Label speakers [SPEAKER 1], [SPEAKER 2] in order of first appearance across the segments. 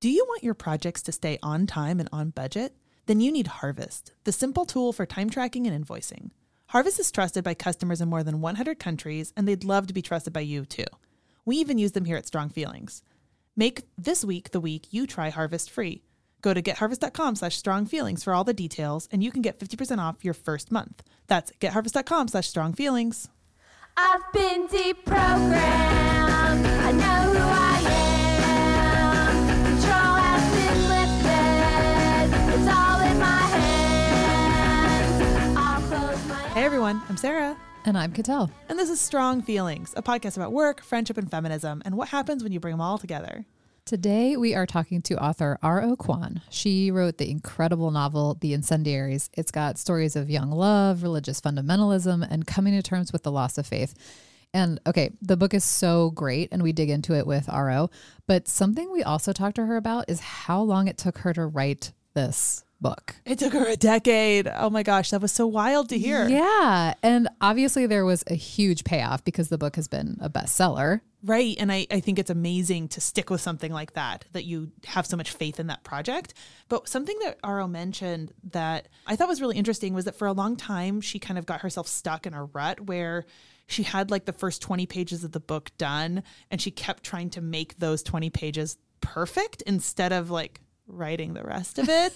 [SPEAKER 1] Do you want your projects to stay on time and on budget? Then you need Harvest, the simple tool for time tracking and invoicing. Harvest is trusted by customers in more than 100 countries, and they'd love to be trusted by you too. We even use them here at Strong Feelings. Make this week the week you try Harvest free. Go to getharvest.com/strongfeelings for all the details, and you can get 50% off your first month. That's getharvest.com/strongfeelings.
[SPEAKER 2] I've been deprogrammed. I know who I am. Control has been lifted. It's all in my hands. I'll close my eyes.
[SPEAKER 1] Hey everyone, I'm Sarah.
[SPEAKER 3] And I'm Cattell.
[SPEAKER 1] And this is Strong Feelings, a podcast about work, friendship, and feminism, and what happens when you bring them all together.
[SPEAKER 3] Today, we are talking to author R.O. Kwon. She wrote the incredible novel, The Incendiaries. It's got stories of young love, religious fundamentalism, and coming to terms with the loss of faith. And okay, the book is so great, and we dig into it with R.O. But something we also talked to her about is how long it took her to write this book.
[SPEAKER 1] It took her a decade. Oh my gosh, that was so wild to hear.
[SPEAKER 3] Yeah. And obviously there was a huge payoff because the book has been a bestseller.
[SPEAKER 1] Right. And I think it's amazing to stick with something like that you have so much faith in that project. But something that R.O. mentioned that I thought was really interesting was that for a long time, she kind of got herself stuck in a rut where she had like the first 20 pages of the book done, and she kept trying to make those 20 pages perfect instead of like writing the rest of it.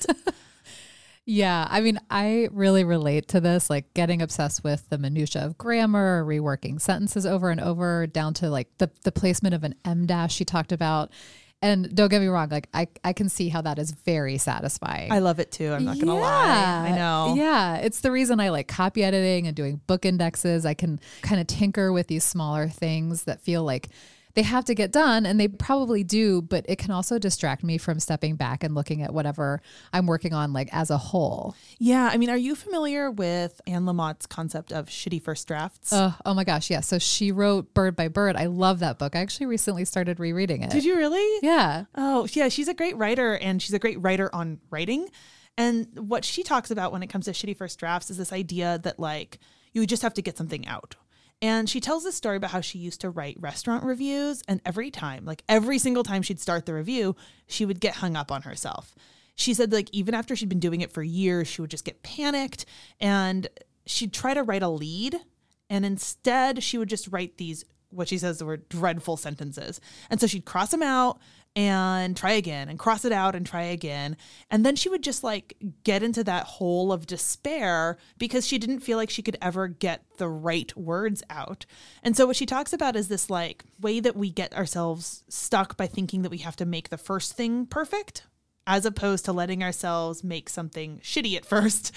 [SPEAKER 3] Yeah, I mean, I really relate to this, like getting obsessed with the minutia of grammar, reworking sentences over and over, down to like the placement of an em dash she talked about. And don't get me wrong, like I can see how that is very satisfying.
[SPEAKER 1] I love it too. I'm not going to lie. I know.
[SPEAKER 3] Yeah, it's the reason I like copy editing and doing book indexes. I can kind of tinker with these smaller things that feel like they have to get done, and they probably do, but it can also distract me from stepping back and looking at whatever I'm working on like as a whole.
[SPEAKER 1] Yeah. I mean, are you familiar with Anne Lamott's concept of shitty first drafts?
[SPEAKER 3] Oh my gosh. Yeah. So she wrote Bird by Bird. I love that book. I actually recently started rereading it.
[SPEAKER 1] Did you really?
[SPEAKER 3] Yeah.
[SPEAKER 1] Oh, yeah. She's a great writer, and she's a great writer on writing. And what she talks about when it comes to shitty first drafts is this idea that like you just have to get something out. And she tells this story about how she used to write restaurant reviews, and every single time she'd start the review, she would get hung up on herself. She said like even after she'd been doing it for years, she would just get panicked, and she'd try to write a lead, and instead she would just write these, what she says were dreadful sentences. And so she'd cross them out and try again, and cross it out and try again. And then she would just like get into that hole of despair because she didn't feel like she could ever get the right words out. And so what she talks about is this like way that we get ourselves stuck by thinking that we have to make the first thing perfect, as opposed to letting ourselves make something shitty at first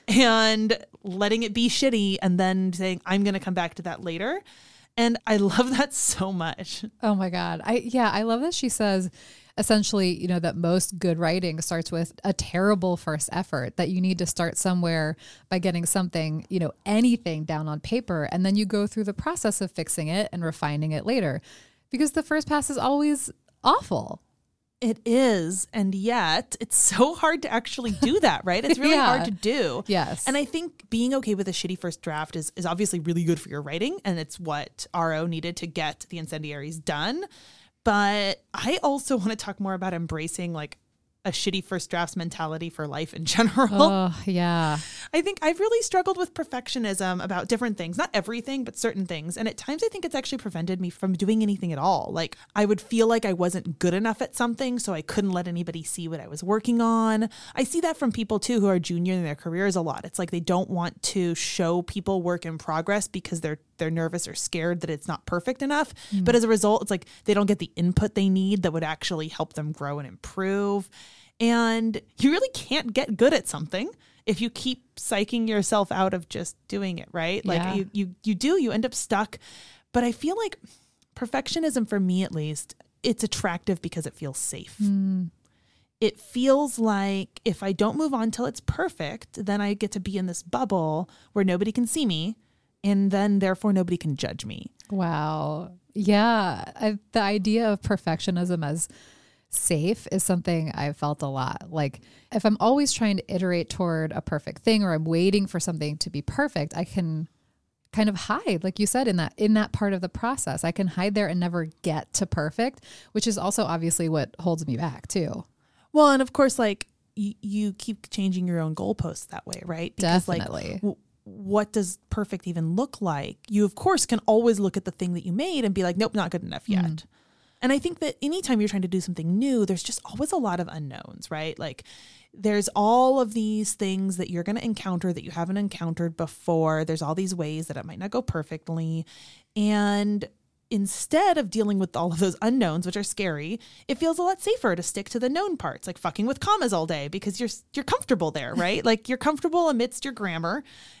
[SPEAKER 1] and letting it be shitty and then saying, I'm going to come back to that later. And I love that so much.
[SPEAKER 3] Oh my God. I love that she says essentially, you know, that most good writing starts with a terrible first effort, that you need to start somewhere by getting something, you know, anything down on paper. And then you go through the process of fixing it and refining it later, because the first pass is always awful.
[SPEAKER 1] It is. And yet it's so hard to actually do that, right? It's really hard to do.
[SPEAKER 3] Yes.
[SPEAKER 1] And I think being okay with a shitty first draft is obviously really good for your writing. And it's what R.O. needed to get The Incendiaries done. But I also want to talk more about embracing like a shitty first drafts mentality for life in general.
[SPEAKER 3] Oh, yeah.
[SPEAKER 1] I think I've really struggled with perfectionism about different things, not everything, but certain things. And at times I think it's actually prevented me from doing anything at all. Like I would feel like I wasn't good enough at something, so I couldn't let anybody see what I was working on. I see that from people too who are junior in their careers a lot. It's like they don't want to show people work in progress because they're nervous or scared that it's not perfect enough. But as a result, it's like they don't get the input they need that would actually help them grow and improve. And you really can't get good at something if you keep psyching yourself out of just doing it, right? Like you end up stuck. But I feel like perfectionism, for me at least, it's attractive because it feels safe. It feels like if I don't move on till it's perfect, then I get to be in this bubble where nobody can see me, and then therefore nobody can judge me.
[SPEAKER 3] Wow. Yeah. The idea of perfectionism as safe is something I've felt a lot. Like if I'm always trying to iterate toward a perfect thing, or I'm waiting for something to be perfect, I can kind of hide, like you said, in that part of the process. I can hide there and never get to perfect, which is also obviously what holds me back too.
[SPEAKER 1] Well, and of course, like you keep changing your own goalposts that way, right? Because
[SPEAKER 3] Definitely.
[SPEAKER 1] like, what does perfect even look like? You, of course, can always look at the thing that you made and be like, nope, not good enough yet. And I think that anytime you're trying to do something new, there's just always a lot of unknowns, right? Like there's all of these things that you're going to encounter that you haven't encountered before. There's all these ways that it might not go perfectly. And instead of dealing with all of those unknowns, which are scary, it feels a lot safer to stick to the known parts, like fucking with commas all day, because you're comfortable there, right? Like you're comfortable amidst your grammar,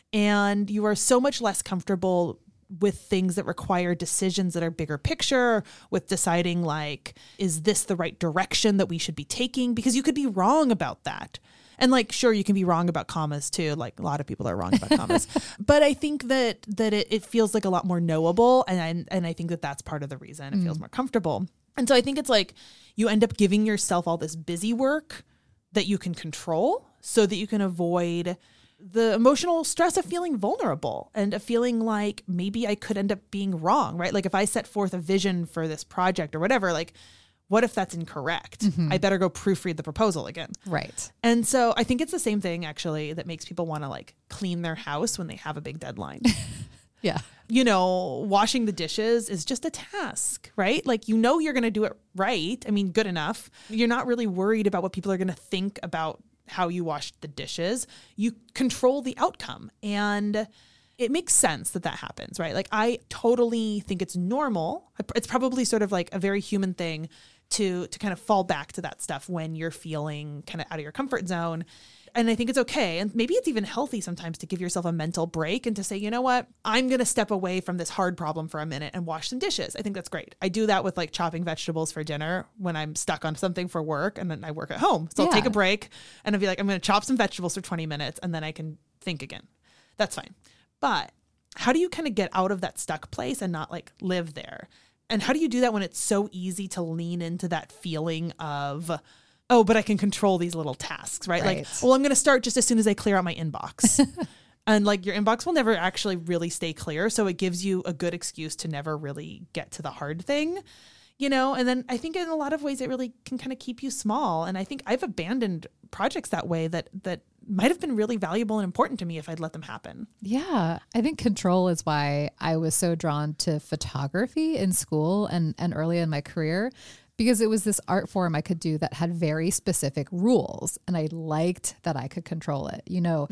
[SPEAKER 1] and you are so much less comfortable with things that require decisions that are bigger picture, with deciding like, is this the right direction that we should be taking? Because you could be wrong about that. And like, sure, you can be wrong about commas too. Like a lot of people are wrong about commas, but I think that it feels like a lot more knowable. And I think that that's part of the reason it feels more comfortable. And so I think it's like you end up giving yourself all this busy work that you can control so that you can avoid the emotional stress of feeling vulnerable and of feeling like maybe I could end up being wrong, right? Like if I set forth a vision for this project or whatever, like what if that's incorrect? I better go proofread the proposal again.
[SPEAKER 3] Right.
[SPEAKER 1] And so I think it's the same thing actually that makes people want to like clean their house when they have a big deadline.
[SPEAKER 3] Yeah.
[SPEAKER 1] You know, washing the dishes is just a task, right? Like, you know, you're going to do it right. I mean, good enough. You're not really worried about what people are going to think about how you washed the dishes. You control the outcome, and it makes sense that happens, right? Like I totally think it's normal. It's probably sort of like a very human thing to kind of fall back to that stuff when you're feeling kind of out of your comfort zone. And I think it's okay. And maybe it's even healthy sometimes to give yourself a mental break and to say, you know what, I'm going to step away from this hard problem for a minute and wash some dishes. I think that's great. I do that with like chopping vegetables for dinner when I'm stuck on something for work, and then I work at home. So I'll take a break and I'll be like, I'm going to chop some vegetables for 20 minutes and then I can think again. That's fine. But how do you kind of get out of that stuck place and not like live there? And how do you do that when it's so easy to lean into that feeling of, oh, but I can control these little tasks, right? Like, well, I'm going to start just as soon as I clear out my inbox. And like your inbox will never actually really stay clear. So it gives you a good excuse to never really get to the hard thing, you know? And then I think in a lot of ways it really can kind of keep you small. And I think I've abandoned projects that way that might have been really valuable and important to me if I'd let them happen.
[SPEAKER 3] Yeah. I think control is why I was so drawn to photography in school and early in my career, because it was this art form I could do that had very specific rules, and I liked that I could control it, you know?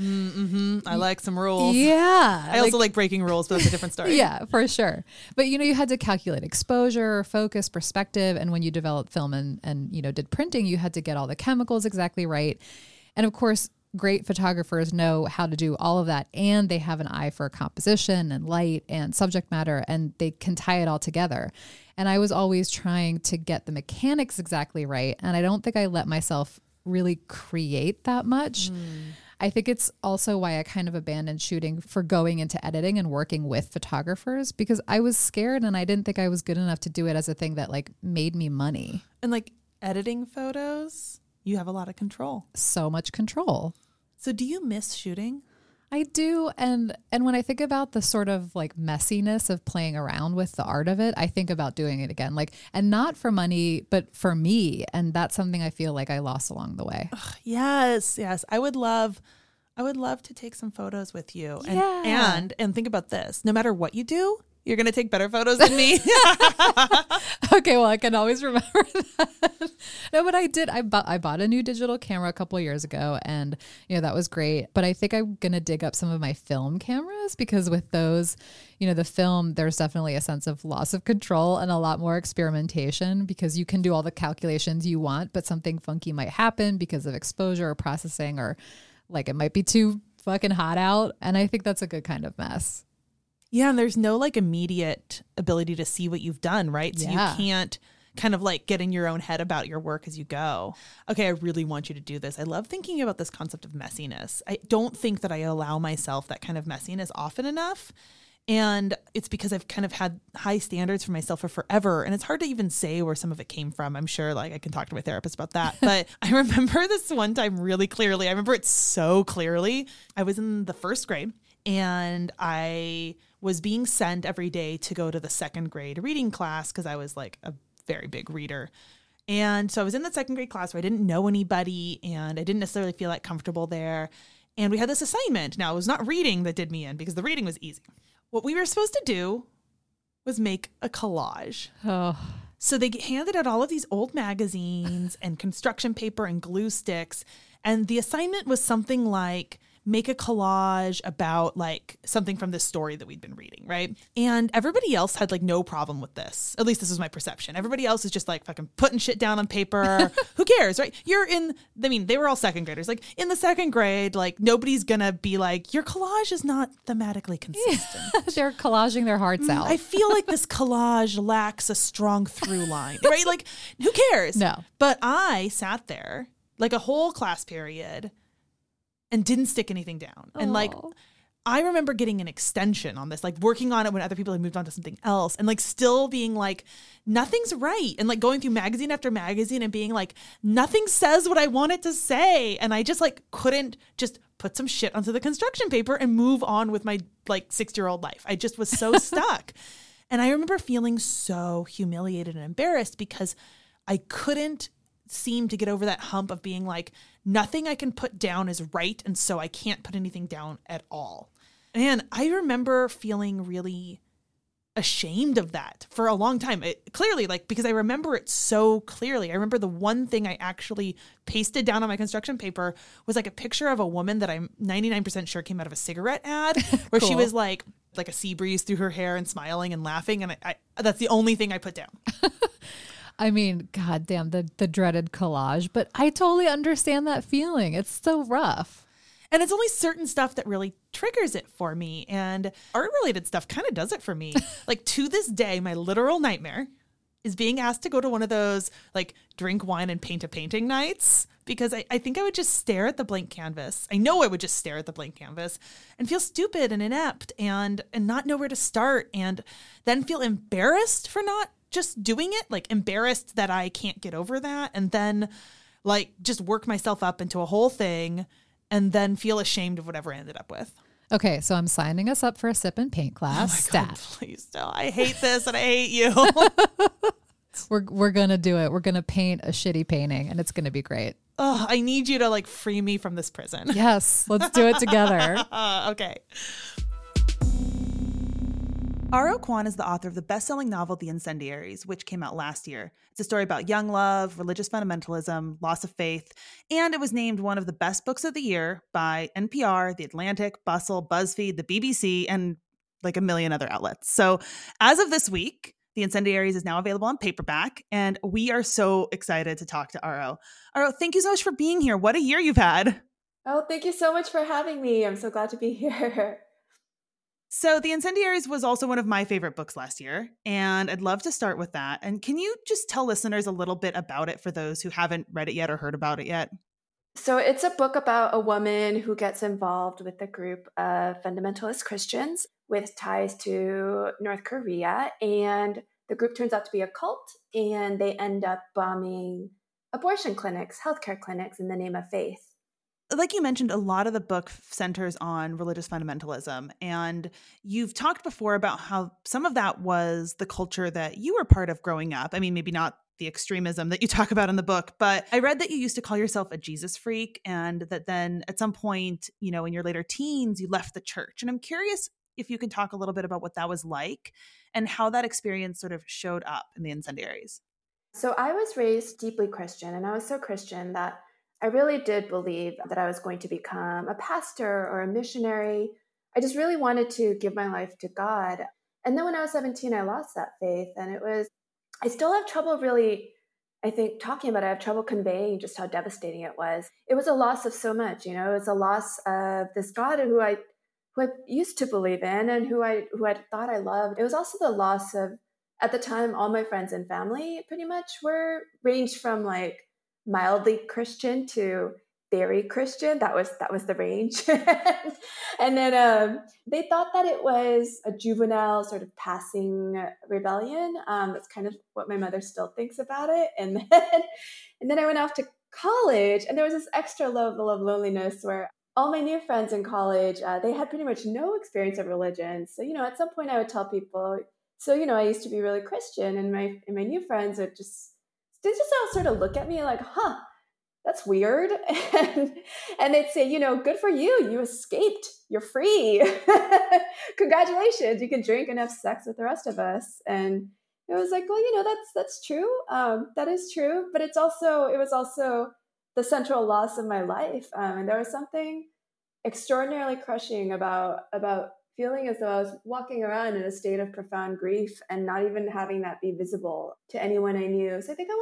[SPEAKER 1] I like some rules.
[SPEAKER 3] Yeah.
[SPEAKER 1] I also like breaking rules, but it's a different story.
[SPEAKER 3] Yeah, for sure. But, you know, you had to calculate exposure, focus, perspective. And when you developed film and, you know, did printing, you had to get all the chemicals exactly right. And of course, great photographers know how to do all of that, and they have an eye for composition and light and subject matter, and they can tie it all together. And I was always trying to get the mechanics exactly right, and I don't think I let myself really create that much. I think it's also why I kind of abandoned shooting for going into editing and working with photographers, because I was scared and I didn't think I was good enough to do it as a thing that like made me money.
[SPEAKER 1] And like editing photos, you have a lot of control.
[SPEAKER 3] So much control.
[SPEAKER 1] So do you miss shooting?
[SPEAKER 3] I do. And when I think about the sort of like messiness of playing around with the art of it, I think about doing it again, like, and not for money, but for me. And that's something I feel like I lost along the way.
[SPEAKER 1] Yes. I would love to take some photos with you. And think about this. No matter what you do, you're going to take better photos than me.
[SPEAKER 3] Okay, well, I can always remember that. No, but I did. I bought a new digital camera a couple of years ago, and you know that was great. But I think I'm gonna dig up some of my film cameras, because with those, you know, the film, there's definitely a sense of loss of control and a lot more experimentation, because you can do all the calculations you want, but something funky might happen because of exposure or processing, or like it might be too fucking hot out. And I think that's a good kind of mess.
[SPEAKER 1] Yeah, and there's no like immediate ability to see what you've done, right? So you can't kind of like get in your own head about your work as you go. Okay, I really want you to do this. I love thinking about this concept of messiness. I don't think that I allow myself that kind of messiness often enough. And it's because I've kind of had high standards for myself for forever. And it's hard to even say where some of it came from. I'm sure like I can talk to my therapist about that. But I remember this one time really clearly. I remember it so clearly. I was in the first grade and I was being sent every day to go to the second grade reading class because I was like a very big reader. And so I was in the second grade class where I didn't know anybody and I didn't necessarily feel like comfortable there. And we had this assignment. Now, it was not reading that did me in because the reading was easy. What we were supposed to do was make a collage.
[SPEAKER 3] Oh.
[SPEAKER 1] So they handed out all of these old magazines and construction paper and glue sticks. And the assignment was something like make a collage about like something from this story that we'd been reading, right? And everybody else had like no problem with this. At least this was my perception. Everybody else is just like fucking putting shit down on paper. Who cares, right? They were all second graders. Like in the second grade, like nobody's gonna be like, your collage is not thematically consistent.
[SPEAKER 3] They're collaging their hearts out.
[SPEAKER 1] I feel like this collage lacks a strong through line, right? Like who cares?
[SPEAKER 3] No.
[SPEAKER 1] But I sat there like a whole class period and didn't stick anything down. And like, I remember getting an extension on this, like working on it when other people had moved on to something else and like still being like, nothing's right. And like going through magazine after magazine and being like, nothing says what I want it to say. And I just like couldn't just put some shit onto the construction paper and move on with my like 6-year-old life. I just was so stuck. And I remember feeling so humiliated and embarrassed because I couldn't seem to get over that hump of being like, nothing I can put down is right. And so I can't put anything down at all. And I remember feeling really ashamed of that for a long time. Clearly, like, because I remember it so clearly. I remember the one thing I actually pasted down on my construction paper was like a picture of a woman that I'm 99% sure came out of a cigarette ad where
[SPEAKER 3] Cool.
[SPEAKER 1] she was like a sea breeze through her hair and smiling and laughing. And I that's the only thing I put down.
[SPEAKER 3] I mean, goddamn, the dreaded collage, but I totally understand that feeling. It's so rough.
[SPEAKER 1] And it's only certain stuff that really triggers it for me. And art-related stuff kind of does it for me. Like to this day, my literal nightmare is being asked to go to one of those like drink wine and paint a painting nights because I think I would just stare at the blank canvas. I know I would just stare at the blank canvas and feel stupid and inept and not know where to start and then feel embarrassed for not just doing it, like embarrassed that I can't get over that, and then like just work myself up into a whole thing and then feel ashamed of whatever I ended up with.
[SPEAKER 3] Okay, so I'm signing us up for a sip and paint class.
[SPEAKER 1] Oh my God, please don't. I hate this and I hate you.
[SPEAKER 3] We're gonna do it. We're gonna paint a shitty painting and it's gonna be great.
[SPEAKER 1] Oh, I need you to like free me from this prison.
[SPEAKER 3] Yes, let's do it together.
[SPEAKER 1] Okay. R.O. Kwon is the author of the best-selling novel The Incendiaries, which came out last year. It's a story about young love, religious fundamentalism, loss of faith, and it was named one of the best books of the year by NPR, The Atlantic, Bustle, BuzzFeed, the BBC, and like a million other outlets. So as of this week, The Incendiaries is now available on paperback, and we are so excited to talk to R.O. R.O., thank you so much for being here. What a year you've had.
[SPEAKER 4] Oh, thank you so much for having me. I'm so glad to be here.
[SPEAKER 1] So The Incendiaries was also one of my favorite books last year, and I'd love to start with that. And can you just tell listeners a little bit about it for those who haven't read it yet or heard about it yet?
[SPEAKER 4] So it's a book about a woman who gets involved with a group of fundamentalist Christians with ties to North Korea. And the group turns out to be a cult, and they end up bombing abortion clinics, healthcare clinics in the name of faith.
[SPEAKER 1] Like you mentioned, a lot of the book centers on religious fundamentalism. And you've talked before about how some of that was the culture that you were part of growing up. I mean, maybe not the extremism that you talk about in the book, but I read that you used to call yourself a Jesus freak and that then at some point, you know, in your later teens, you left the church. And I'm curious if you can talk a little bit about what that was like and how that experience sort of showed up in The Incendiaries.
[SPEAKER 4] So I was raised deeply Christian, and I was so Christian that I really did believe that I was going to become a pastor or a missionary. I just really wanted to give my life to God. And then when I was 17, I lost that faith. And I still have trouble really, I think, talking about it. I have trouble conveying just how devastating it was. It was a loss of so much, you know, it was a loss of this God who I used to believe in and who I thought I loved. It was also the loss of, at the time, all my friends and family pretty much ranged from like mildly Christian to very Christian. That was the range. And then they thought that it was a juvenile sort of passing rebellion. That's kind of what my mother still thinks about it. And then I went off to college, and there was this extra level of loneliness where all my new friends in college, they had pretty much no experience of religion. So, at some point I would tell people, so, I used to be really Christian, and my new friends would they just all sort of look at me like, huh, that's weird. And they'd say, good for you. You escaped. You're free. Congratulations. You can drink and have sex with the rest of us. And it was like, well, that's true. That is true. But it was also the central loss of my life. And there was something extraordinarily crushing about feeling as though I was walking around in a state of profound grief and not even having that be visible to anyone I knew. So I think I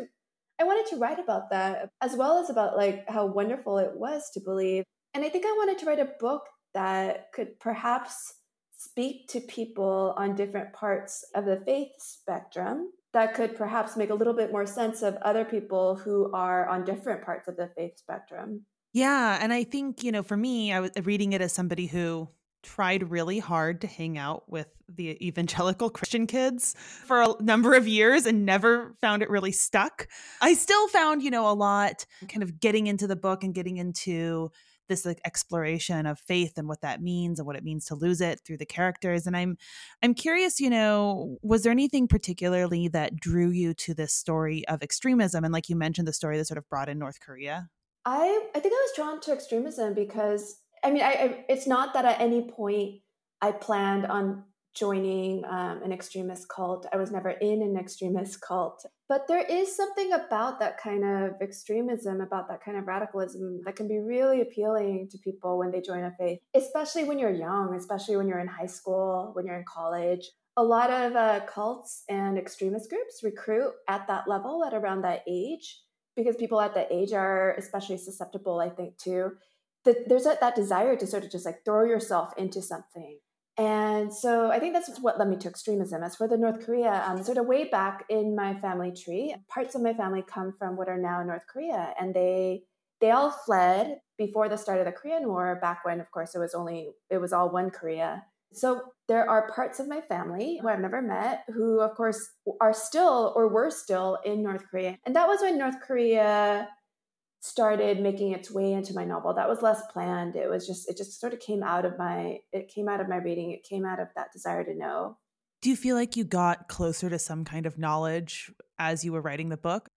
[SPEAKER 4] wanted to write about that, as well as about like how wonderful it was to believe. And I think I wanted to write a book that could perhaps speak to people on different parts of the faith spectrum, that could perhaps make a little bit more sense of other people who are on different parts of the faith spectrum.
[SPEAKER 1] Yeah. And I think, for me, I was reading it as somebody who tried really hard to hang out with the evangelical Christian kids for a number of years and never found it really stuck. I still found, a lot kind of getting into the book and getting into this like exploration of faith and what that means and what it means to lose it through the characters. And I'm curious, was there anything particularly that drew you to this story of extremism? And like you mentioned, the story that sort of brought in North Korea.
[SPEAKER 4] I think I was drawn to extremism because it's not that at any point I planned on joining an extremist cult. I was never in an extremist cult. But there is something about that kind of extremism, about that kind of radicalism that can be really appealing to people when they join a faith, especially when you're young, especially when you're in high school, when you're in college. A lot of cults and extremist groups recruit at that level, at around that age, because people at that age are especially susceptible, I think, to there's that desire to sort of just like throw yourself into something. And so I think that's what led me to extremism. As for the North Korea, sort of way back in my family tree, parts of my family come from what are now North Korea. And they all fled before the start of the Korean War, back when, of course, it was all one Korea. So there are parts of my family who I've never met who, of course, are still or were still in North Korea. And that was when North Korea started making its way into my novel. That was less planned. It just sort of came out of my reading. It came out of that desire to know.
[SPEAKER 1] Do you feel like you got closer to some kind of knowledge as you were writing the book?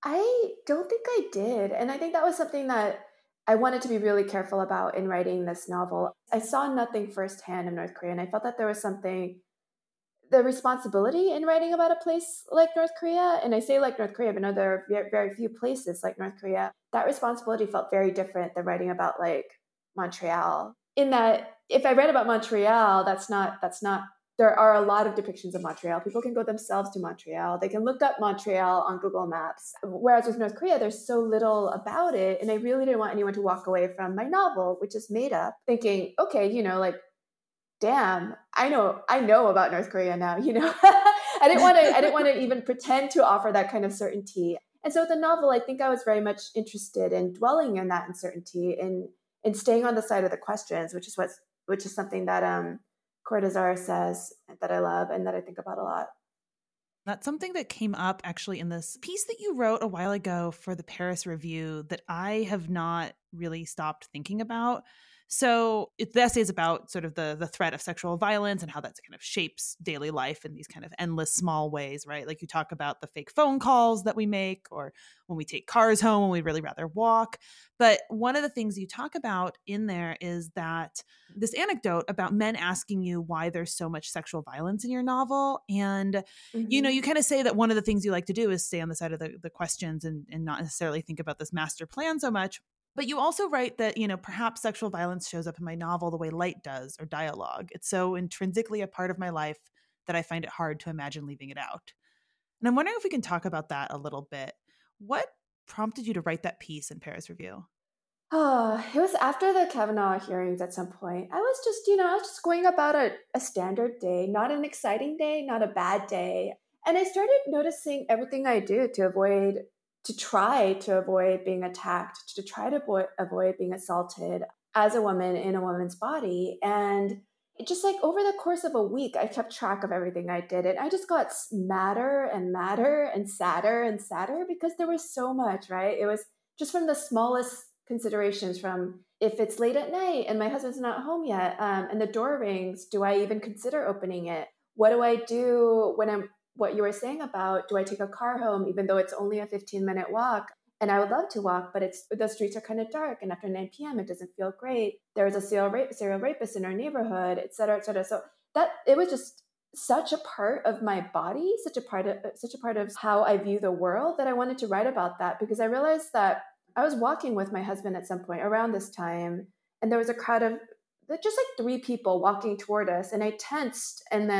[SPEAKER 4] I don't think I did. And I think that was something that I wanted to be really careful about in writing this novel. I saw nothing firsthand in North Korea, and I felt that there was the responsibility in writing about a place like North Korea, and I say like North Korea, but no, there are very, very few places like North Korea. That responsibility felt very different than writing about like Montreal. In that, if I read about Montreal, that's not. There are a lot of depictions of Montreal. People can go themselves to Montreal. They can look up Montreal on Google Maps. Whereas with North Korea, there's so little about it, and I really didn't want anyone to walk away from my novel, which is made up, thinking, okay, like, damn, I know about North Korea now, I didn't want to even pretend to offer that kind of certainty. And so with the novel, I think I was very much interested in dwelling in that uncertainty, in staying on the side of the questions, which is something that Cortázar says that I love and that I think about a lot.
[SPEAKER 1] That's something that came up actually in this piece that you wrote a while ago for the Paris Review that I have not really stopped thinking about. So the essay is about sort of the threat of sexual violence and how that kind of shapes daily life in these kind of endless small ways, right? Like you talk about the fake phone calls that we make, or when we take cars home when we'd really rather walk. But one of the things you talk about in there is that this anecdote about men asking you why there's so much sexual violence in your novel. And, you kind of say that one of the things you like to do is stay on the side of the questions and not necessarily think about this master plan so much. But you also write that, perhaps sexual violence shows up in my novel the way light does or dialogue. It's so intrinsically a part of my life that I find it hard to imagine leaving it out. And I'm wondering if we can talk about that a little bit. What prompted you to write that piece in Paris Review?
[SPEAKER 4] Oh, it was after the Kavanaugh hearings at some point. I was just going about a standard day, not an exciting day, not a bad day. And I started noticing everything I do to try to avoid being attacked, to try to avoid being assaulted as a woman in a woman's body. And it just like over the course of a week, I kept track of everything I did. And I just got madder and madder and sadder because there was so much, right? It was just from the smallest considerations from if it's late at night and my husband's not home yet, and the door rings, do I even consider opening it? What do I do when what you were saying about, do I take a car home even though it's only a 15-minute walk? And I would love to walk, but the streets are kind of dark. And after 9 p.m., it doesn't feel great. There was a serial rapist in our neighborhood, et cetera, et cetera. So that it was just such a part of my body, such a part of how I view the world, that I wanted to write about that, because I realized that I was walking with my husband at some point around this time, and there was a crowd of just like 3 people walking toward us, and I tensed,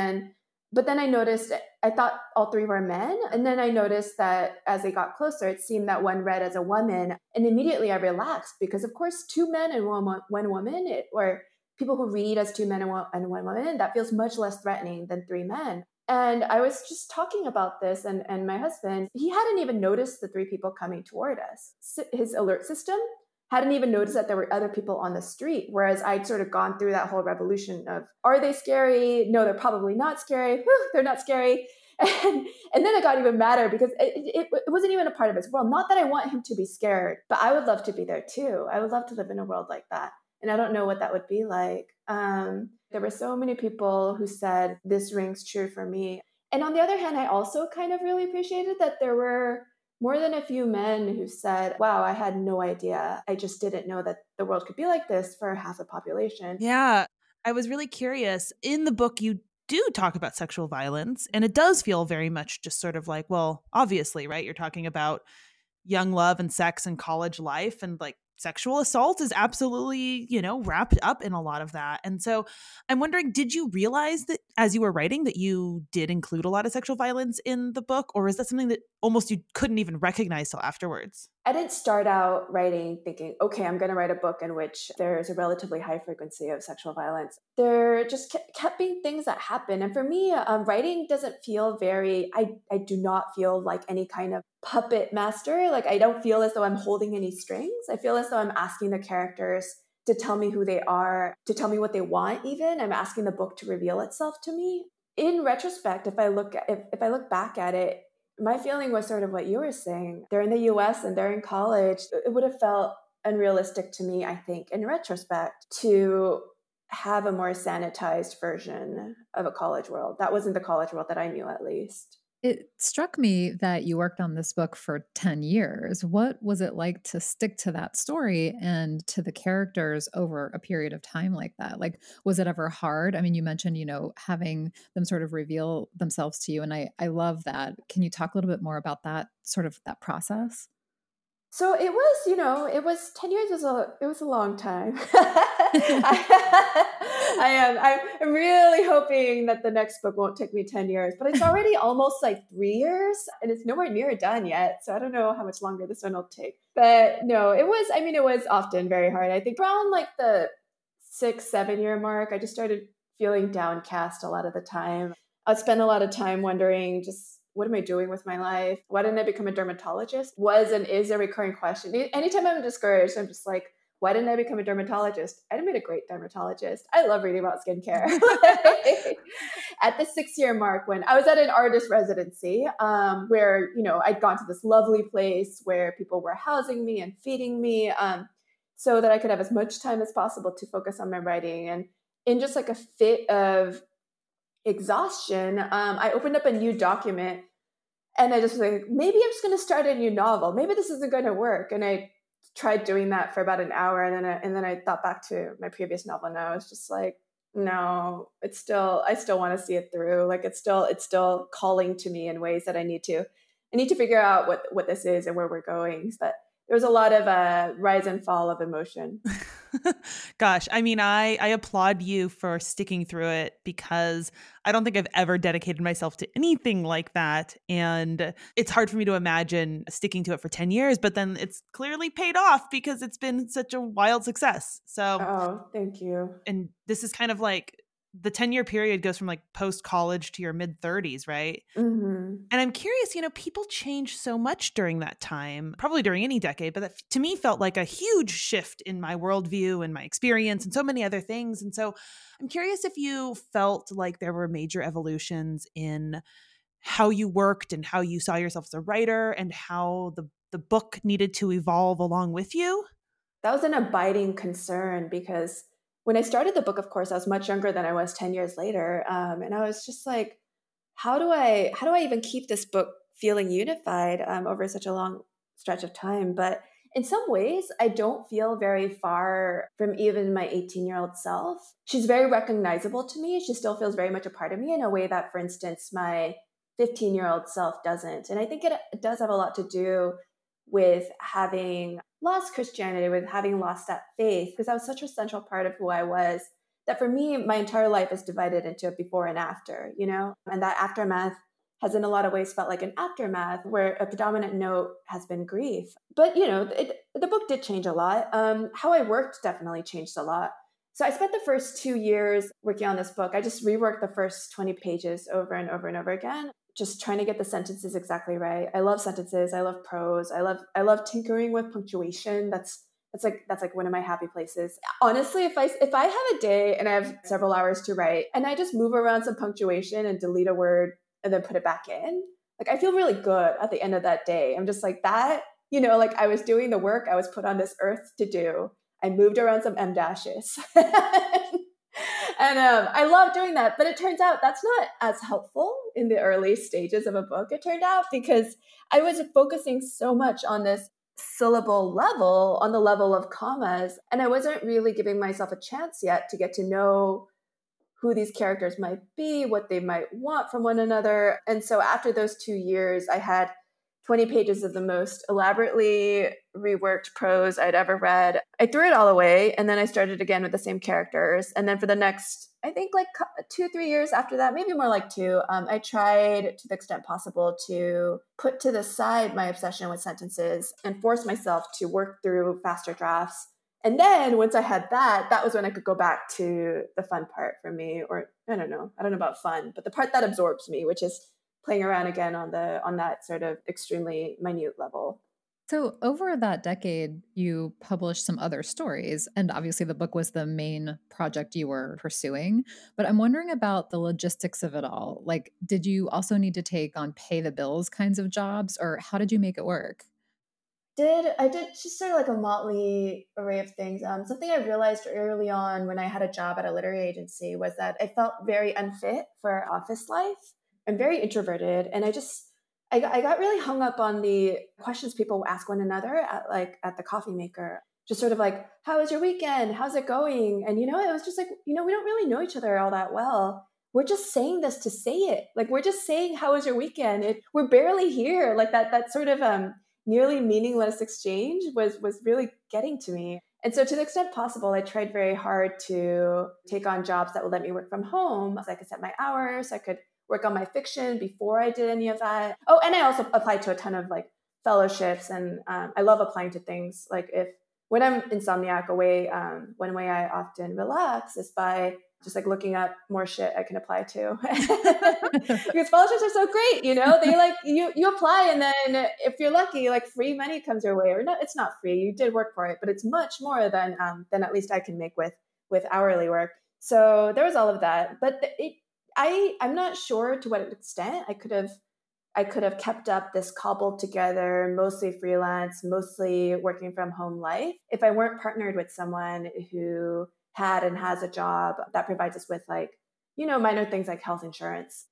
[SPEAKER 4] but then I noticed, I thought all 3 were men. And then I noticed that as they got closer, it seemed that one read as a woman. And immediately I relaxed, because of course, 2 men and one woman, or people who read as 2 men and one woman, that feels much less threatening than 3 men. And I was just talking about this, and my husband, he hadn't even noticed the 3 people coming toward us. His alert system hadn't even noticed that there were other people on the street, whereas I'd sort of gone through that whole revolution of, are they scary? No, they're probably not scary. Whew, they're not scary. And then it got even madder, because it wasn't even a part of his world. Not that I want him to be scared, but I would love to be there too. I would love to live in a world like that. And I don't know what that would be like. There were so many people who said, this rings true for me. And on the other hand, I also kind of really appreciated that there were more than a few men who said, wow, I had no idea. I just didn't know that the world could be like this for half the population.
[SPEAKER 1] Yeah. I was really curious. In the book, you do talk about sexual violence, and it does feel very much just sort of like, well, obviously, right? You're talking about young love and sex and college life, and like sexual assault is absolutely, wrapped up in a lot of that. And so I'm wondering, did you realize that as you were writing that you did include a lot of sexual violence in the book, or is that something that almost you couldn't even recognize till afterwards?
[SPEAKER 4] I didn't start out writing thinking, okay, I'm going to write a book in which there's a relatively high frequency of sexual violence. There just kept being things that happen. And for me, writing doesn't feel I do not feel like any kind of puppet master. Like, I don't feel as though I'm holding any strings. I feel as though I'm asking the characters to tell me who they are, to tell me what they want even. I'm asking the book to reveal itself to me. In retrospect, if I look back at it, my feeling was sort of what you were saying. They're in the US and they're in college. It would have felt unrealistic to me, I think, in retrospect, to have a more sanitized version of a college world. That wasn't the college world that I knew, at least.
[SPEAKER 3] It struck me that you worked on this book for 10 years. What was it like to stick to that story and to the characters over a period of time like that? Like, was it ever hard? I mean, you mentioned, having them sort of reveal themselves to you. And I love that. Can you talk a little bit more about that, sort of that process?
[SPEAKER 4] So it was 10 years it was a long time. I'm really hoping that the next book won't take me 10 years, but it's already almost like 3 years, and it's nowhere near done yet. So I don't know how much longer this one will take. But no, it was often very hard. I think around like the 6-7 year mark, I just started feeling downcast a lot of the time. I'd spend a lot of time wondering, just, what am I doing with my life? Why didn't I become a dermatologist? Was and is a recurring question. Anytime I'm discouraged, I'm just like, why didn't I become a dermatologist? I'd have been a great dermatologist. I love reading about skincare. At the 6-year mark, when I was at an artist residency, where, I'd gone to this lovely place where people were housing me and feeding me, so that I could have as much time as possible to focus on my writing. And in just like a fit of exhaustion, I opened up a new document, and I just was like, maybe I'm just going to start a new novel. Maybe this isn't going to work. And I tried doing that for about an hour, and then I thought back to my previous novel, and I was just like, no, I still want to see it through. Like, it's still calling to me in ways that I need to figure out what this is and where we're going. But there was a lot of rise and fall of emotion.
[SPEAKER 1] Gosh, I mean, I applaud you for sticking through it, because I don't think I've ever dedicated myself to anything like that. And it's hard for me to imagine sticking to it for 10 years, but then it's clearly paid off because it's been such a wild success. So,
[SPEAKER 4] oh, thank you.
[SPEAKER 1] And this is kind of like the 10-year period goes from like post-college to your mid-30s, right?
[SPEAKER 4] Mm-hmm.
[SPEAKER 1] And I'm curious, people change so much during that time, probably during any decade, but that to me felt like a huge shift in my worldview and my experience and so many other things. And so I'm curious if you felt like there were major evolutions in how you worked and how you saw yourself as a writer, and how the book needed to evolve along with you.
[SPEAKER 4] that was an abiding concern, because when I started the book, of course, I was much younger than I was 10 years later. And I was just like, how do I even keep this book feeling unified over such a long stretch of time? But in some ways, I don't feel very far from even my 18-year-old self. She's very recognizable to me. She still feels very much a part of me in a way that, for instance, my 15-year-old self doesn't. And I think it does have a lot to do with having lost Christianity, with having lost that faith, because that was such a central part of who I was, that for me, my entire life is divided into a before and after, and that aftermath has in a lot of ways felt like an aftermath where a predominant note has been grief. But, the book did change a lot. How I worked definitely changed a lot. So I spent the first 2 years working on this book. I just reworked the first 20 pages over and over and over again, just trying to get the sentences exactly right. I love sentences. I love prose. I love tinkering with punctuation. That's like one of my happy places. Honestly, if I have a day and I have several hours to write and I just move around some punctuation and delete a word and then put it back in, like I feel really good at the end of that day. I'm just like that, like I was doing the work I was put on this earth to do. I moved around some M dashes. And I love doing that. But it turns out that's not as helpful in the early stages of a book, it turned out, because I was focusing so much on this syllable level, on the level of commas, and I wasn't really giving myself a chance yet to get to know who these characters might be, what they might want from one another. And so after those 2 years, I had 20 pages of the most elaborately reworked prose I'd ever read. I threw it all away, and then I started again with the same characters. And then for the next, I think like 2-3 years after that, maybe more like 2, I tried to the extent possible to put to the side my obsession with sentences and force myself to work through faster drafts. And then once I had that was when I could go back to the fun part for me, or I don't know about fun, but the part that absorbs me, which is playing around again on that sort of extremely minute level.
[SPEAKER 3] So over that decade, you published some other stories, and obviously the book was the main project you were pursuing. But I'm wondering about the logistics of it all. Like, did you also need to take on pay the bills kinds of jobs, or how did you make it work?
[SPEAKER 4] I did just sort of like a motley array of things. Something I realized early on when I had a job at a literary agency was that I felt very unfit for office life. I'm very introverted, and I got really hung up on the questions people ask one another at the coffee maker. Just sort of like, how was your weekend? How's it going? And, it was just like, we don't really know each other all that well. We're just saying this to say it. Like, we're just saying, how was your weekend? We're barely here. Like that sort of nearly meaningless exchange was really getting to me. And so to the extent possible, I tried very hard to take on jobs that would let me work from home. So I could set my hours. I could work on my fiction before I did any of that. Oh, and I also applied to a ton of like fellowships, and I love applying to things. Like when I'm insomniac, one way I often relax is by just like looking up more shit I can apply to. Because fellowships are so great, they like you apply, and then if you're lucky, like free money comes your way, or not. It's not free. You did work for it, but it's much more than at least I can make with hourly work. So there was all of that, but I'm not sure to what extent I could have kept up this cobbled together, mostly freelance, mostly working from home life if I weren't partnered with someone who had and has a job that provides us with like, minor things like health insurance.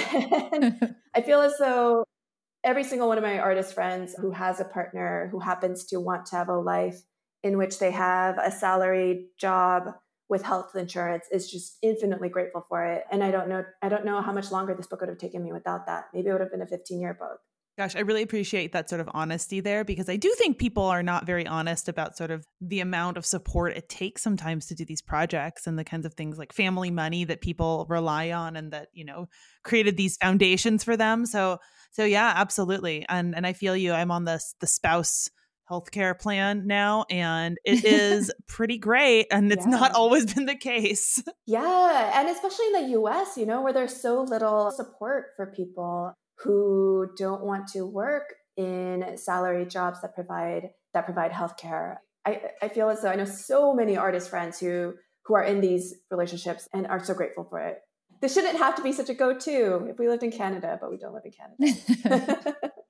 [SPEAKER 4] And I feel as though every single one of my artist friends who has a partner who happens to want to have a life in which they have a salaried job with health insurance is just infinitely grateful for it. And I don't know how much longer this book would have taken me without that. Maybe it would have been a 15-year book.
[SPEAKER 1] Gosh, I really appreciate that sort of honesty there, because I do think people are not very honest about sort of the amount of support it takes sometimes to do these projects, and the kinds of things like family money that people rely on and that, created these foundations for them. So yeah, absolutely. And I feel you. I'm on the spouse healthcare plan now, and it is pretty great, and it's not always been the case.
[SPEAKER 4] Yeah, and especially in the US, where there's so little support for people who don't want to work in salary jobs that provide healthcare. I feel as though I know so many artist friends who are in these relationships and are so grateful for it. This shouldn't have to be such a go-to if we lived in Canada, but we don't live in Canada.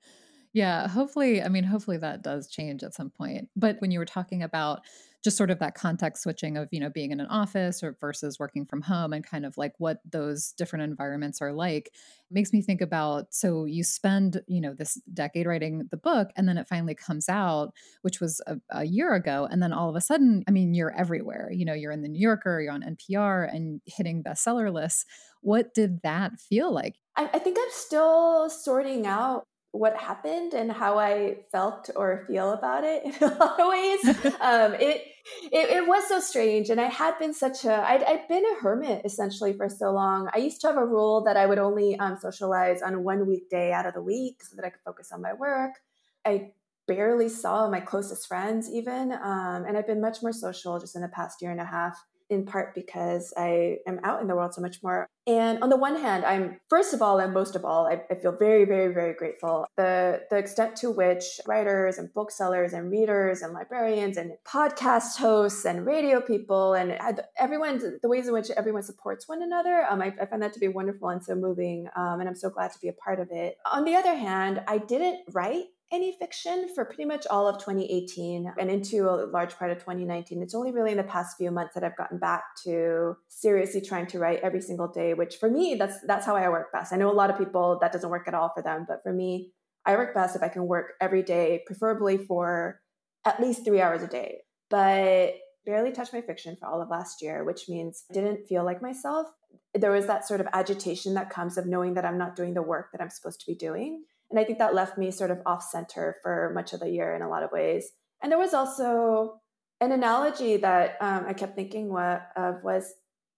[SPEAKER 3] Yeah, hopefully, I mean, hopefully that does change at some point. But when you were talking about just sort of that context switching of, being in an office or versus working from home and kind of like what those different environments are like, makes me think about, so you spend, this decade writing the book and then it finally comes out, which was a year ago. And then all of a sudden, I mean, you're everywhere, you're in the New Yorker, you're on NPR and hitting bestseller lists. What did that feel like?
[SPEAKER 4] I think I'm still sorting out what happened and how I felt or feel about it in a lot of ways. It was so strange. And I had been I'd been a hermit essentially for so long. I used to have a rule that I would only socialize on one weekday out of the week so that I could focus on my work. I barely saw my closest friends even. And I've been much more social just in the past year and a half, in part because I am out in the world so much more. And on the one hand, first of all and most of all, I feel very, very, very grateful. The extent to which writers and booksellers and readers and librarians and podcast hosts and radio people and everyone, the ways in which everyone supports one another, I find that to be wonderful and so moving. And I'm so glad to be a part of it. On the other hand, I didn't write any fiction for pretty much all of 2018 and into a large part of 2019. It's only really in the past few months that I've gotten back to seriously trying to write every single day, which for me, that's how I work best. I know a lot of people that doesn't work at all for them, but for me, I work best if I can work every day, preferably for at least 3 hours a day. But barely touched my fiction for all of last year, which means I didn't feel like myself. There was that sort of agitation that comes of knowing that I'm not doing the work that I'm supposed to be doing. And I think that left me sort of off center for much of the year in a lot of ways. And there was also an analogy that I kept thinking of was,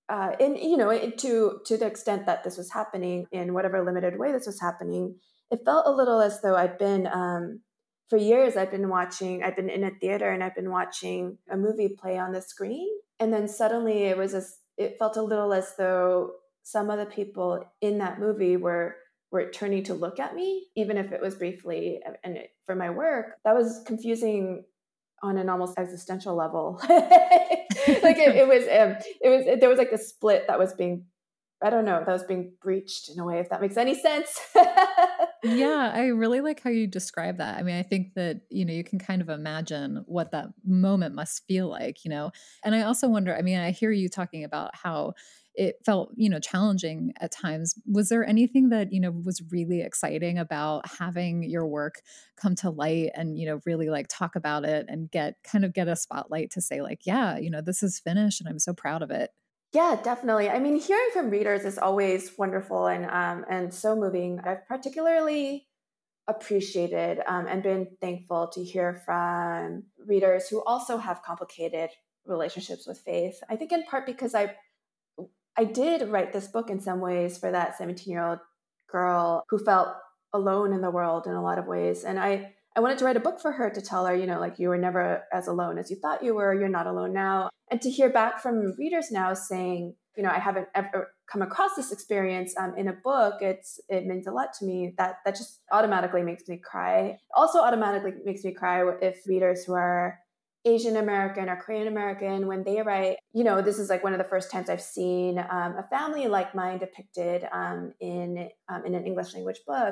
[SPEAKER 4] to the extent that this was happening in whatever limited way this was happening, it felt a little as though I'd been, for years, I've been in a theater and I've been watching a movie play on the screen. And then suddenly it felt a little as though some of the people in that movie were turning to look at me, even if it was briefly. And for my work, that was confusing on an almost existential level. Like there was like a split that was being breached in a way, if that makes any sense.
[SPEAKER 3] Yeah, I really like how you describe that. I mean, I think that, you can kind of imagine what that moment must feel like, And I also wonder, I mean, I hear you talking about how it felt, challenging at times. Was there anything that, was really exciting about having your work come to light and, really like talk about it and get a spotlight to say like, yeah, this is finished and I'm so proud of it?
[SPEAKER 4] Yeah, definitely. I mean, hearing from readers is always wonderful and so moving. I've particularly appreciated and been thankful to hear from readers who also have complicated relationships with faith. I think in part because I did write this book in some ways for that 17-year-old girl who felt alone in the world in a lot of ways. And I wanted to write a book for her to tell her, like, you were never as alone as you thought you were. You're not alone now. And to hear back from readers now saying, I haven't ever come across this experience in a book. It means a lot to me. That just automatically makes me cry. Also automatically makes me cry if readers who are Asian American or Korean American, when they write, this is like one of the first times I've seen a family like mine depicted in an English language book.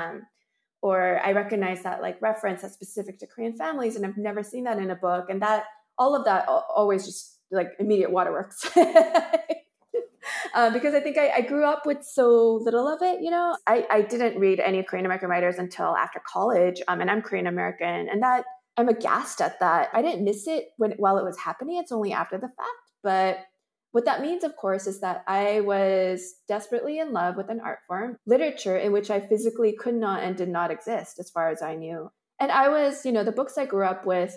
[SPEAKER 4] Or I recognize that like reference that's specific to Korean families, and I've never seen that in a book. And that all of that always just like immediate waterworks. Because I think I grew up with so little of it, I didn't read any Korean American writers until after college, and I'm Korean American, and that I'm aghast at that. I didn't miss it while it was happening. It's only after the fact. But what that means, of course, is that I was desperately in love with an art form, literature, in which I physically could not and did not exist as far as I knew. And I was, the books I grew up with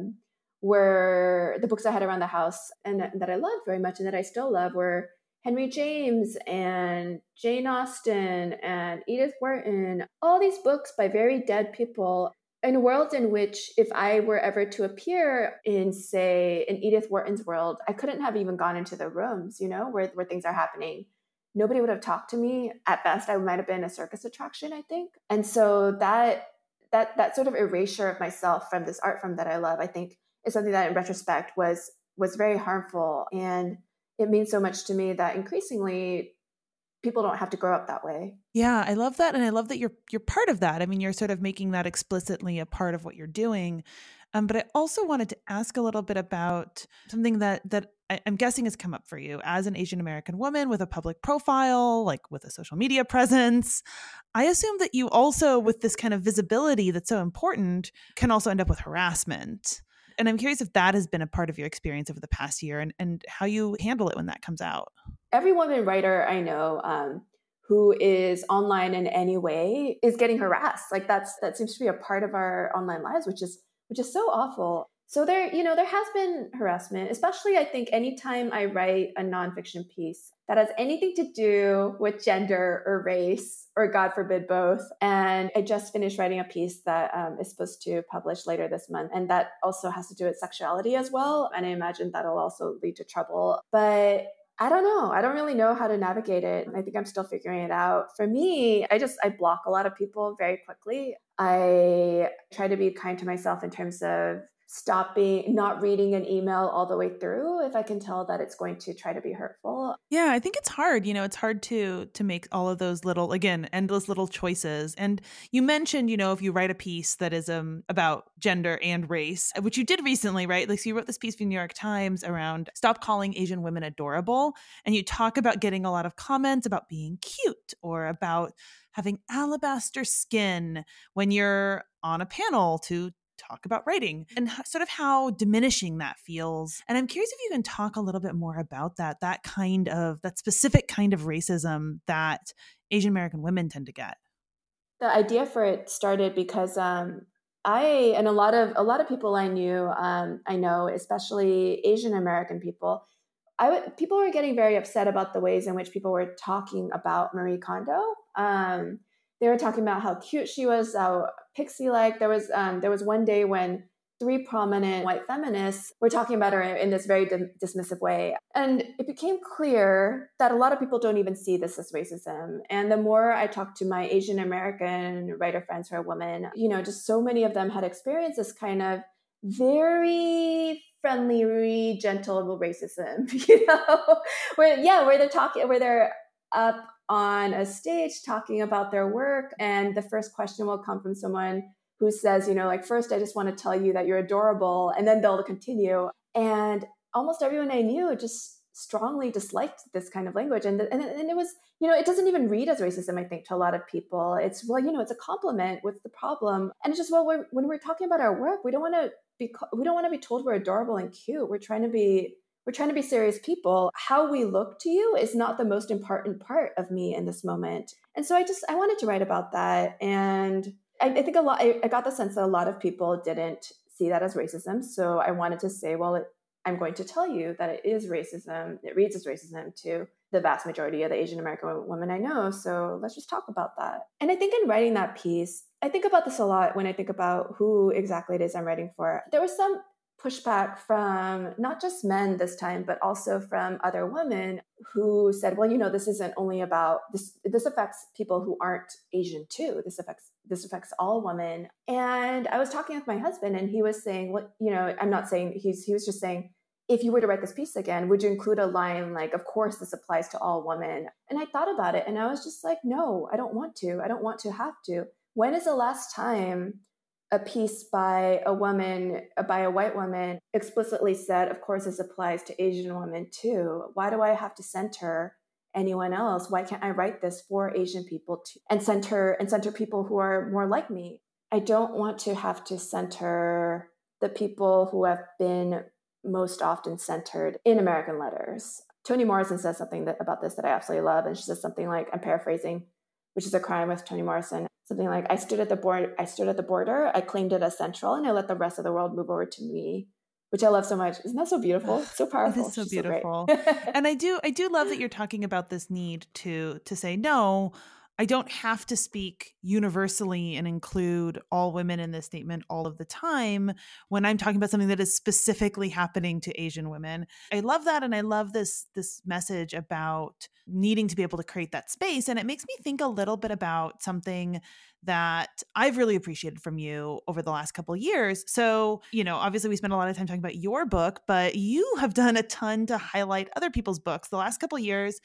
[SPEAKER 4] were the books I had around the house and that I loved very much and that I still love were Henry James and Jane Austen and Edith Wharton, all these books by very dead people in worlds in which if I were ever to appear in, say, in Edith Wharton's world, I couldn't have even gone into the rooms, where things are happening. Nobody would have talked to me. At best, I might have been a circus attraction, I think. And so that sort of erasure of myself from this art form that I love, I think, is something that in retrospect was very harmful. And it means so much to me that increasingly people don't have to grow up that way.
[SPEAKER 1] Yeah, I love that. And I love that you're part of that. I mean, you're sort of making that explicitly a part of what you're doing. But I also wanted to ask a little bit about something that I'm guessing has come up for you as an Asian American woman with a public profile, like with a social media presence. I assume that you also, with this kind of visibility that's so important, can also end up with harassment. And I'm curious if that has been a part of your experience over the past year and how you handle it when that comes out.
[SPEAKER 4] Every woman writer I know who is online in any way is getting harassed. Like that seems to be a part of our online lives, which is so awful. So there has been harassment, especially I think anytime I write a nonfiction piece that has anything to do with gender or race, or God forbid both. And I just finished writing a piece that is supposed to publish later this month. And that also has to do with sexuality as well. And I imagine that'll also lead to trouble. But I don't know. I don't really know how to navigate it. I think I'm still figuring it out. For me, I block a lot of people very quickly. I try to be kind to myself in terms of not reading an email all the way through if I can tell that it's going to try to be hurtful.
[SPEAKER 1] Yeah, I think it's hard. It's hard to make all of those little, again, endless little choices. And you mentioned, if you write a piece that is about gender and race, which you did recently, right? Like, so you wrote this piece for the New York Times around stop calling Asian women adorable. And you talk about getting a lot of comments about being cute or about having alabaster skin when you're on a panel to talk about writing and sort of how diminishing that feels. And I'm curious if you can talk a little bit more about that specific kind of racism that Asian American women tend to get.
[SPEAKER 4] The idea for it started because I and a lot of people I know, especially Asian American people, people were getting very upset about the ways in which people were talking about Marie Kondo. They were talking about how cute she was, how pixie-like. There was one day when 3 prominent white feminists were talking about her in this very dismissive way. And it became clear that a lot of people don't even see this as racism. And the more I talked to my Asian American writer friends who are women, just so many of them had experienced this kind of very friendly, gentle racism, where they're up on a stage talking about their work, and the first question will come from someone who says, first I just want to tell you that you're adorable, and then they'll continue. And almost everyone I knew just strongly disliked this kind of language, and it was, it doesn't even read as racism, I think, to a lot of people. It's, it's a compliment. What's the problem? And it's just, when we're talking about our work, we don't want to be told we're adorable and cute. We're trying to be serious people. How we look to you is not the most important part of me in this moment. And so I wanted to write about that. And I think I got the sense that a lot of people didn't see that as racism. So I wanted to say, I'm going to tell you that it is racism. It reads as racism to the vast majority of the Asian American women I know. So let's just talk about that. And I think in writing that piece, I think about this a lot when I think about who exactly it is I'm writing for. There was some pushback from not just men this time, but also from other women who said, this isn't only about this. This affects people who aren't Asian too. This affects all women. And I was talking with my husband, and he was saying, I'm not saying he was just saying, if you were to write this piece again, would you include a line like, of course, this applies to all women? And I thought about it, and I was just like, no, I don't want to. I don't want to have to. When is the last time a piece by a white woman explicitly said, of course, this applies to Asian women too? Why do I have to center anyone else? Why can't I write this for Asian people too, and center people who are more like me? I don't want to have to center the people who have been most often centered in American letters. Toni Morrison says something about this that I absolutely love. And she says something like, I'm paraphrasing, which is a crime with Toni Morrison. Something like, I stood at the border, I claimed it as central, and I let the rest of the world move over to me, which I love so much. Isn't that so beautiful? It's so powerful.
[SPEAKER 1] It is so beautiful. And I do love that you're talking about this need to say, no, I don't have to speak universally and include all women in this statement all of the time when I'm talking about something that is specifically happening to Asian women. I love that. And I love this message about needing to be able to create that space. And it makes me think a little bit about something that I've really appreciated from you over the last couple of years. So, obviously we spent a lot of time talking about your book, but you have done a ton to highlight other people's books. The last couple of years,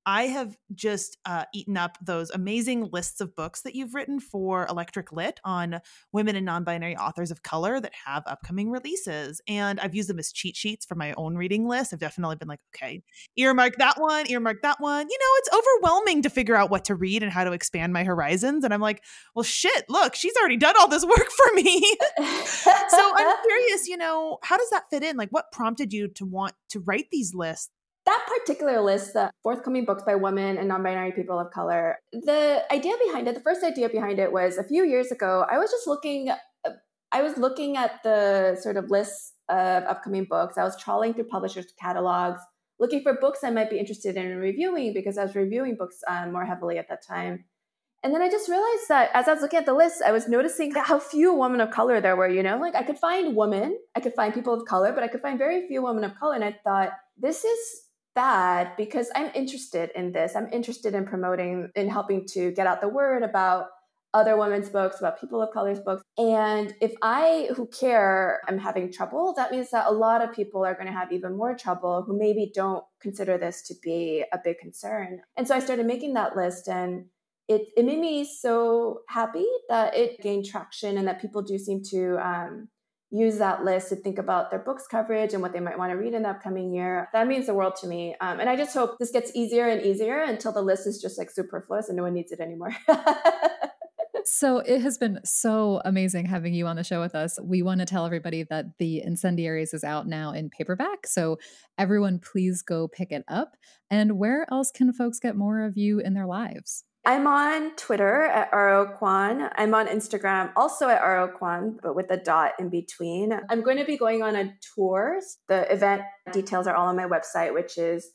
[SPEAKER 1] I have just eaten up those amazing lists of books that you've written for Electric Lit on women and non-binary authors of color that have upcoming releases. And I've used them as cheat sheets for my own reading list. I've definitely been like, okay, earmark that one, earmark that one. You know, it's overwhelming to figure out what to read and how to expand my horizons. And I'm like, well, shit, look, she's already done all this work for me. So I'm curious, you know, how does that fit in? Like, what prompted you to want to write these lists?
[SPEAKER 4] That particular list, the forthcoming books by women and non-binary people of color, the idea behind it, the first idea behind it was a few years ago. I was looking at the sort of lists of upcoming books. I was trawling through publishers' catalogs, looking for books I might be interested in reviewing because I was reviewing books more heavily at that time. And then I just realized that as I was looking at the list, I was noticing how few women of color there were, you know, like I could find women, I could find people of color, but I could find very few women of color. And I thought, this is bad because I'm interested in this. I'm interested in promoting and helping to get out the word about other women's books, about people of color's books. And if I, who care, am having trouble, that means that a lot of people are going to have even more trouble who maybe don't consider this to be a big concern. And so I started making that list, and it made me so happy that it gained traction and that people do seem to use that list to think about their books coverage and what they might want to read in the upcoming year. That means the world to me. And I just hope this gets easier and easier until the list is just like superfluous and no one needs it anymore.
[SPEAKER 3] So it has been so amazing having you on the show with us. We want to tell everybody that The Incendiaries is out now in paperback. So everyone, please go pick it up. And where else can folks get more of you in their lives?
[SPEAKER 4] I'm on Twitter at RO Kwan. I'm on Instagram also at RO Kwan, but with a dot in between. I'm going to be going on a tour. The event details are all on my website, which is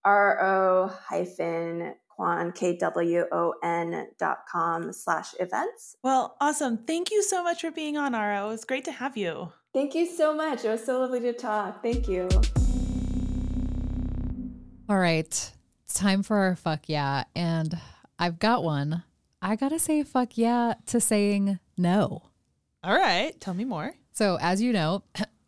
[SPEAKER 4] ro-kwon.com/events.
[SPEAKER 1] Well, awesome. Thank you so much for being on, Aro. It was great to have you.
[SPEAKER 4] Thank you so much. It was so lovely to talk. Thank you.
[SPEAKER 3] All right. It's time for our fuck yeah. And I've got one. I got to say fuck yeah to saying no.
[SPEAKER 1] All right. Tell me more.
[SPEAKER 3] So as you know,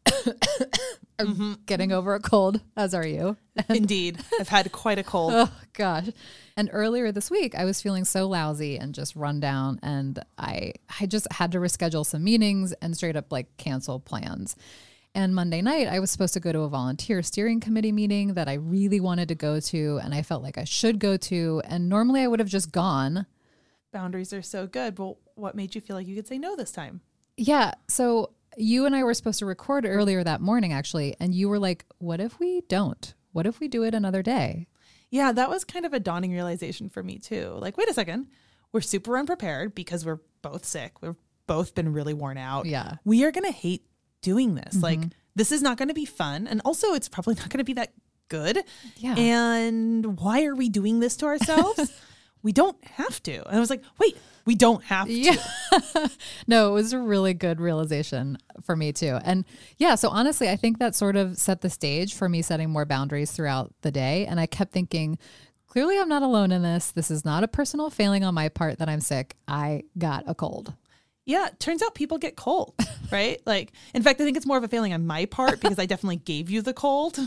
[SPEAKER 3] I'm getting over a cold, as are you.
[SPEAKER 1] Indeed. I've had quite a cold.
[SPEAKER 3] Oh, gosh. And earlier this week, I was feeling so lousy and just run down. And I just had to reschedule some meetings and straight up like cancel plans. And Monday night, I was supposed to go to a volunteer steering committee meeting that I really wanted to go to. And I felt like I should go to. And normally I would have just gone.
[SPEAKER 1] Boundaries are so good. But what made you feel like you could say no this time?
[SPEAKER 3] Yeah. So you and I were supposed to record earlier that morning, actually. And you were like, what if we don't? What if we do it another day?
[SPEAKER 1] Yeah, that was kind of a dawning realization for me too. Like, wait a second. We're super unprepared because we're both sick. We've both been really worn out.
[SPEAKER 3] Yeah.
[SPEAKER 1] We are going to hate doing this. Like, this is not going to be fun. And also, it's probably not going to be that good.
[SPEAKER 3] Yeah.
[SPEAKER 1] And why are we doing this to ourselves? We don't have to. And I was like, wait, we don't have to.
[SPEAKER 3] Yeah. No, it was a really good realization for me too. And yeah, so honestly, I think that sort of set the stage for me setting more boundaries throughout the day. And I kept thinking, clearly I'm not alone in this. This is not a personal failing on my part that I'm sick. I got a cold.
[SPEAKER 1] Yeah, turns out people get cold, right? Like, in fact, I think it's more of a failing on my part because I definitely gave you the cold.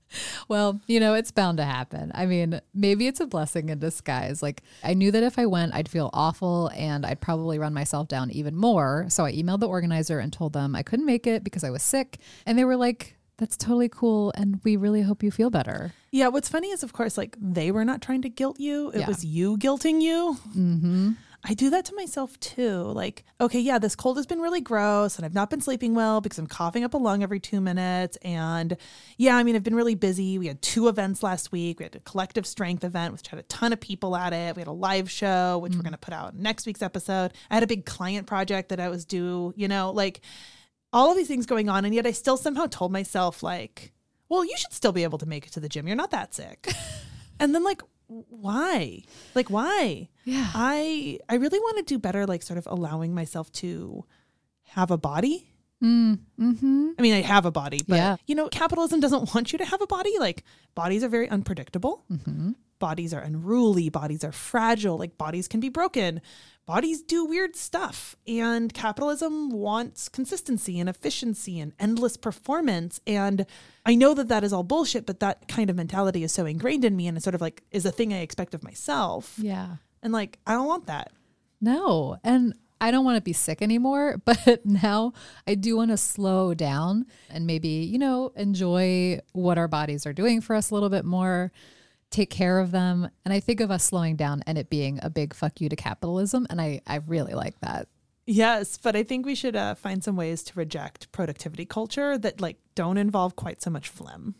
[SPEAKER 3] Well, you know, it's bound to happen. I mean, maybe it's a blessing in disguise. Like, I knew that if I went, I'd feel awful and I'd probably run myself down even more. So I emailed the organizer and told them I couldn't make it because I was sick. And they were like, that's totally cool. And we really hope you feel better.
[SPEAKER 1] Yeah. What's funny is, of course, like they were not trying to guilt you. It was you guilting you.
[SPEAKER 3] Mm-hmm.
[SPEAKER 1] I do that to myself too. Like, okay, yeah, this cold has been really gross and I've not been sleeping well because I'm coughing up a lung every 2 minutes. And yeah, I mean, I've been really busy. We had 2 events last week. We had a collective strength event, which had a ton of people at it. We had a live show, which we're going to put out in next week's episode. I had a big client project that I was due, you know, like all of these things going on. And yet I still somehow told myself like, well, you should still be able to make it to the gym. You're not that sick. And then like, why? Like, why?
[SPEAKER 3] Yeah.
[SPEAKER 1] I really want to do better, like sort of allowing myself to have a body.
[SPEAKER 3] Mm-hmm.
[SPEAKER 1] I mean, I have a body, but
[SPEAKER 3] Yeah.
[SPEAKER 1] you know, capitalism doesn't want you to have a body. Like, bodies are very unpredictable.
[SPEAKER 3] Mm-hmm.
[SPEAKER 1] Bodies are unruly. Bodies are fragile. Like, bodies can be broken. bodies do weird stuff, and capitalism wants consistency and efficiency and endless performance. And I know that that is all bullshit, but that kind of mentality is so ingrained in me, and it's sort of like is a thing I expect of myself.
[SPEAKER 3] Yeah.
[SPEAKER 1] And like, I don't want that.
[SPEAKER 3] No. And I don't want to be sick anymore, but now I do want to slow down and maybe, you know, enjoy what our bodies are doing for us a little bit more, take care of them. And I think of us slowing down and it being a big fuck you to capitalism. And I really like that.
[SPEAKER 1] Yes, but I think we should find some ways to reject productivity culture that like don't involve quite so much phlegm.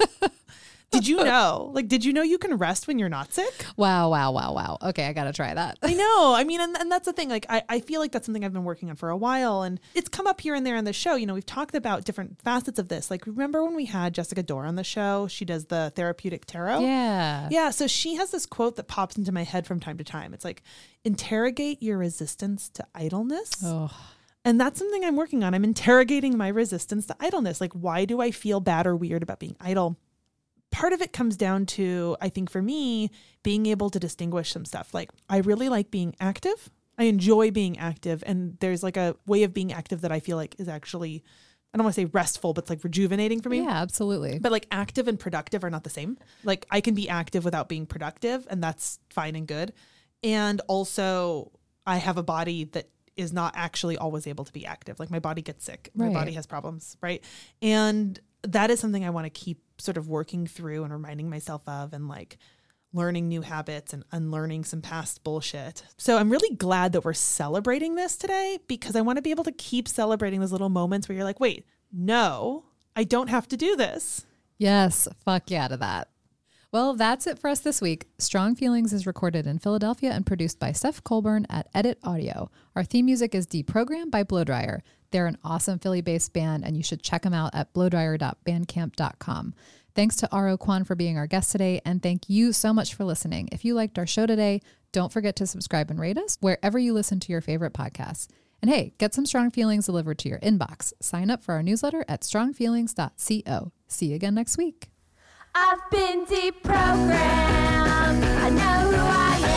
[SPEAKER 1] Did you know you can rest when you're not sick?
[SPEAKER 3] Wow. Okay, I got to try that.
[SPEAKER 1] I know. I mean, and that's the thing. Like, I feel like that's something I've been working on for a while, and it's come up here and there in the show. You know, we've talked about different facets of this. Like, remember when we had Jessica Dore on the show? She does the therapeutic tarot.
[SPEAKER 3] Yeah.
[SPEAKER 1] Yeah. So she has this quote that pops into my head from time to time. It's like, interrogate your resistance to idleness.
[SPEAKER 3] Oh.
[SPEAKER 1] And that's something I'm working on. I'm interrogating my resistance to idleness. Like, why do I feel bad or weird about being idle? Part of it comes down to, I think for me, being able to distinguish some stuff. Like, I really like being active. I enjoy being active. And there's like a way of being active that I feel like is actually, I don't want to say restful, but it's like rejuvenating for me.
[SPEAKER 3] Yeah, absolutely.
[SPEAKER 1] But like active and productive are not the same. Like, I can be active without being productive, and that's fine and good. And also, I have a body that is not actually always able to be active. Like, my body gets sick. My
[SPEAKER 3] Right.
[SPEAKER 1] body has problems, right? And that is something I want to keep sort of working through and reminding myself of, and like learning new habits and unlearning some past bullshit. So I'm really glad that we're celebrating this today, because I want to be able to keep celebrating those little moments where you're like, wait, no, I don't have to do this.
[SPEAKER 3] Yes, fuck yeah to that. Well, that's it for us this week. Strong Feelings is recorded in Philadelphia and produced by Steph Colburn at Edit Audio. Our theme music is Deprogrammed by Blowdryer. They're an awesome Philly-based band, and you should check them out at blowdryer.bandcamp.com. Thanks to R.O. Kwon for being our guest today, and thank you so much for listening. If you liked our show today, don't forget to subscribe and rate us wherever you listen to your favorite podcasts. And hey, get some Strong Feelings delivered to your inbox. Sign up for our newsletter at strongfeelings.co. See you again next week.
[SPEAKER 2] I've been deprogrammed. I know who I am.